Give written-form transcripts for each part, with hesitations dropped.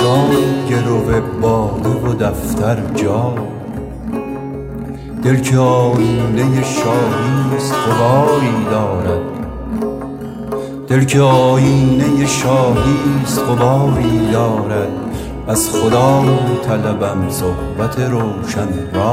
جای گرو باده و دفتر جا، دل که آینه شاهیست غباری دارد، دل که آینه شاهیست غباری دارد. از خدا طلبم صحبت روشن را.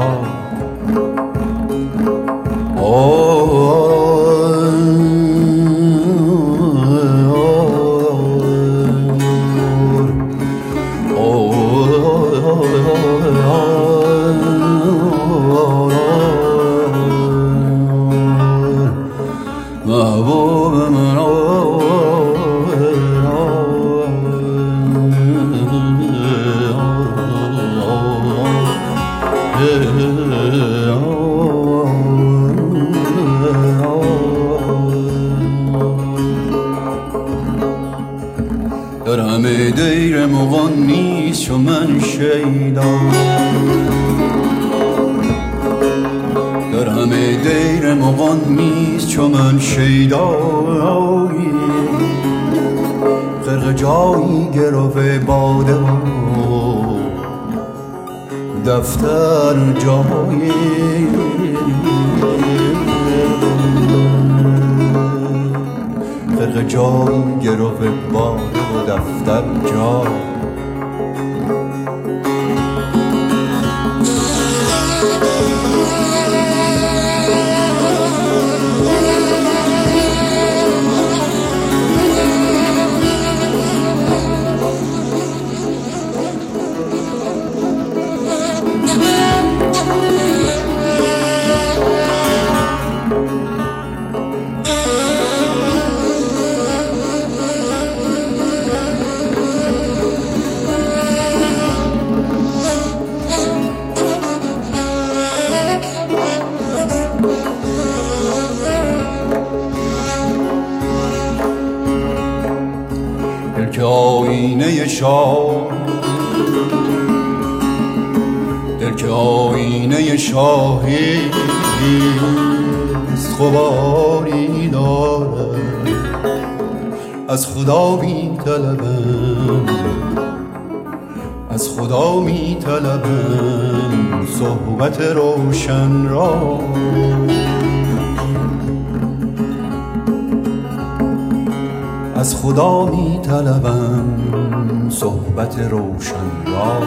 در همه دیر مغان نیست چو من شیدا، در همه دیر مغان نیست چو من شیدایی. غرق جایی گرو باده و دفتر جایی، غرق جایی گرو باده و دفتر جایی. دل که آینه شاه، دل که آینه شاهیست غباری دارد. از خدا می طلبم، از خدا می طلبم صحبت روشن را. از خدا می طلبم صحبت روشن را.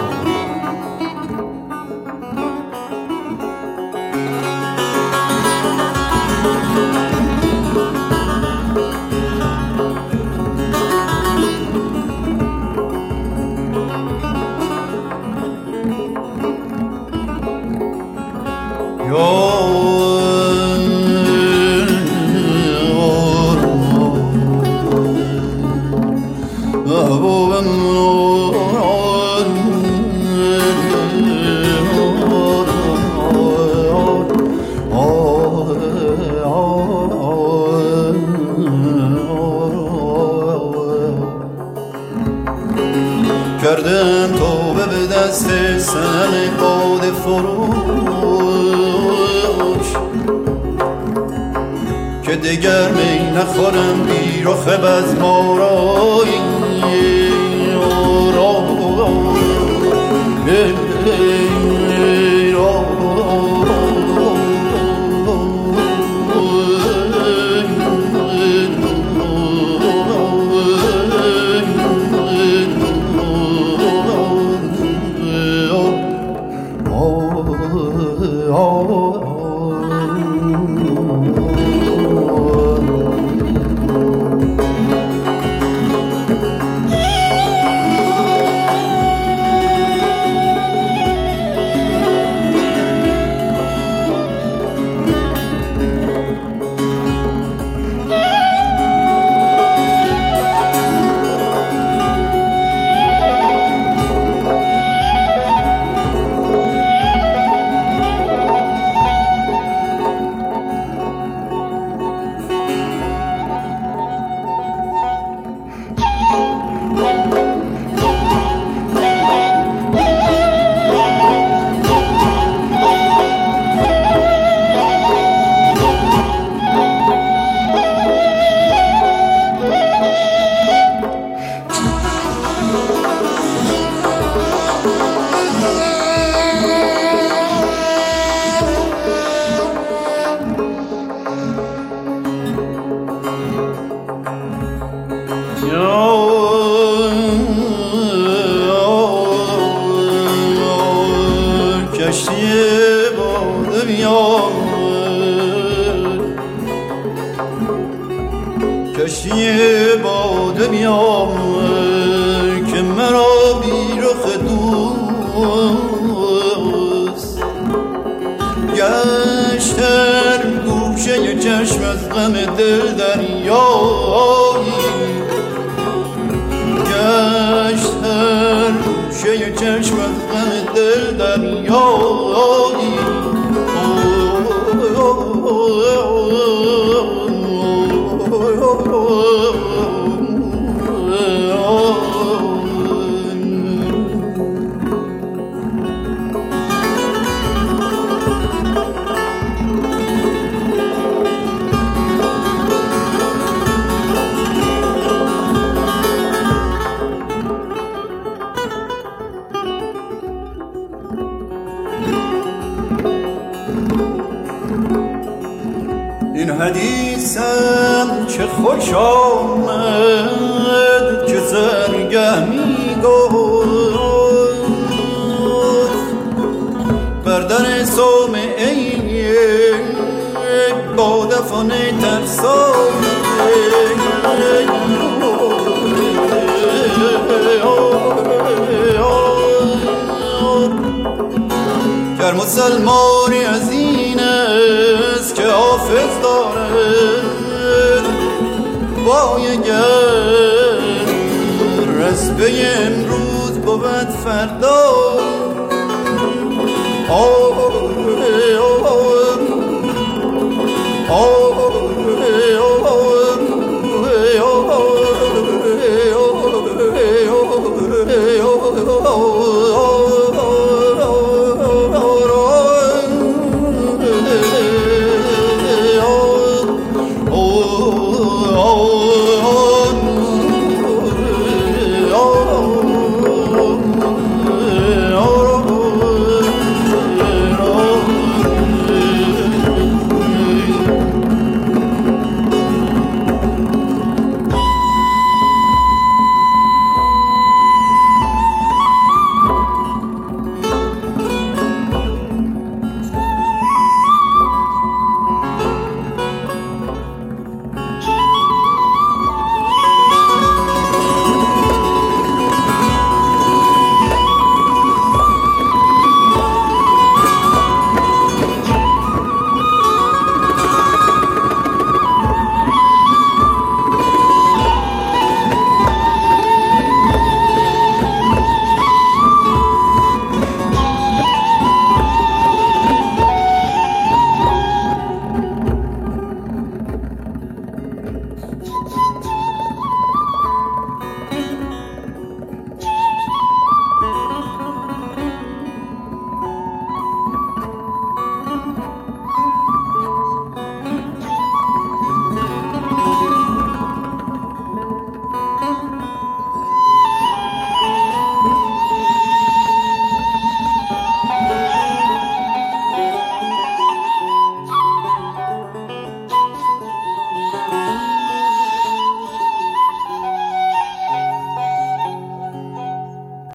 کردم توبه به دست سنم باده فروش، که دگر می نخورم بی رخ بزمارایی. کشتی باده بیام که مرا بی رخ دوست گشتر گوشه چشم از غم دل دریایی گشتر گوشه چشم از غم دل دریایی این حدیثم چه خوش آمد که زرگه می گفت بر در صومعه با دفن ترسان گر مسلمانی از این است که حافظ دارد وای اگر رسبه امروز بود فردا